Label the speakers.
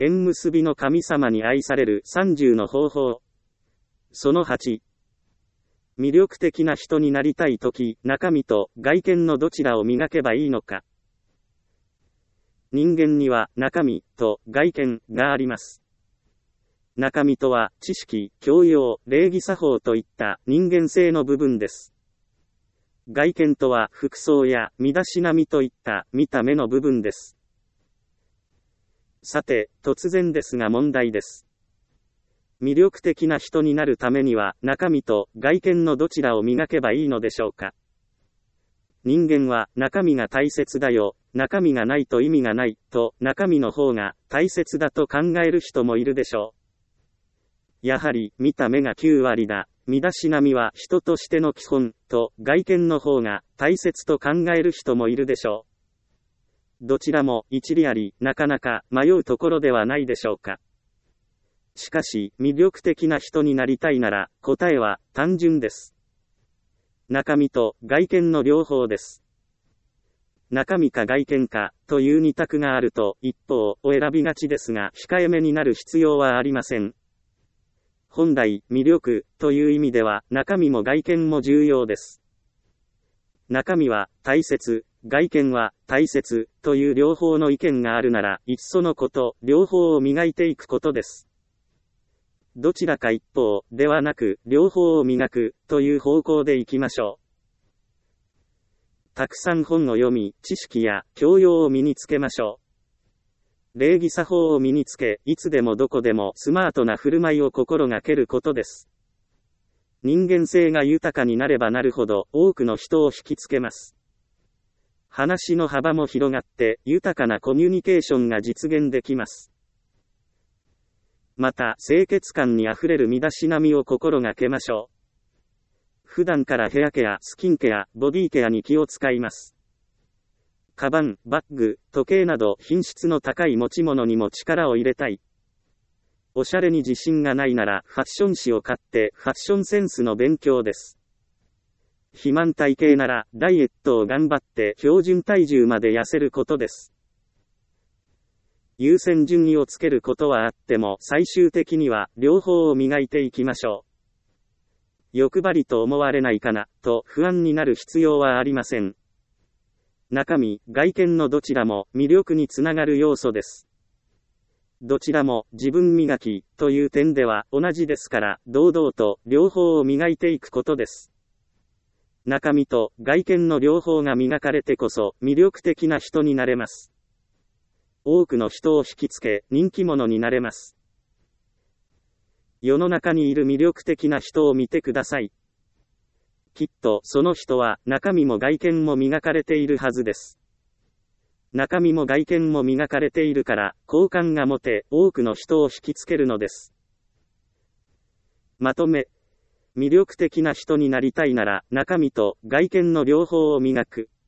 Speaker 1: 縁結びの神様に愛される30の方法。その8。魅力的な人になりたいとき、中身と外見のどちらを磨けばいいのか。人間には中身と外見があります。中身とは知識、教養、礼儀作法といった人間性の部分です。外見とは服装や身だしなみといった見た目の部分です。さて、突然ですが問題です。魅力的な人になるためには中身と外見のどちらを磨けばいいのでしょうか。人間は中身が大切だよ、中身がないと意味がないと中身の方が大切だと考える人もいるでしょう。やはり見た目が9割だ、身だしなみは人としての基本と外見の方が大切と考える人もいるでしょう。どちらも一理あり、なかなか迷うところではないでしょうか。しかし、魅力的な人になりたいなら、答えは単純です。中身と外見の両方です。中身か外見か、という二択があると、一方を選びがちですが、控えめになる必要はありません。本来、魅力、という意味では、中身も外見も重要です。中身は大切、外見は大切、という両方の意見があるなら、いっそのこと、両方を磨いていくことです。どちらか一方ではなく、両方を磨くという方向でいきましょう。たくさん本を読み、知識や教養を身につけましょう。礼儀作法を身につけ、いつでもどこでもスマートな振る舞いを心がけることです。人間性が豊かになればなるほど多くの人を引きつけます。話の幅も広がって豊かなコミュニケーションが実現できます。また、清潔感にあふれる身だしなみを心がけましょう。普段からヘアケア、スキンケア、ボディケアに気を使います。カバン、バッグ、時計など品質の高い持ち物にも力を入れたい。おしゃれに自信がないなら、ファッション誌を買ってファッションセンスの勉強です。肥満体型なら、ダイエットを頑張って標準体重まで痩せることです。優先順位をつけることはあっても最終的には両方を磨いていきましょう。欲張りと思われないかなと不安になる必要はありません。中身、外見のどちらも魅力につながる要素です。どちらも自分磨きという点では同じですから堂々と両方を磨いていくことです。中身と外見の両方が磨かれてこそ魅力的な人になれます。多くの人を引きつけ、人気者になれます。世の中にいる魅力的な人を見てください。きっと、その人は、中身も外見も磨かれているはずです。中身も外見も磨かれているから、好感が持て、多くの人を引きつけるのです。まとめ。魅力的な人になりたいなら、中身と外見の両方を磨く。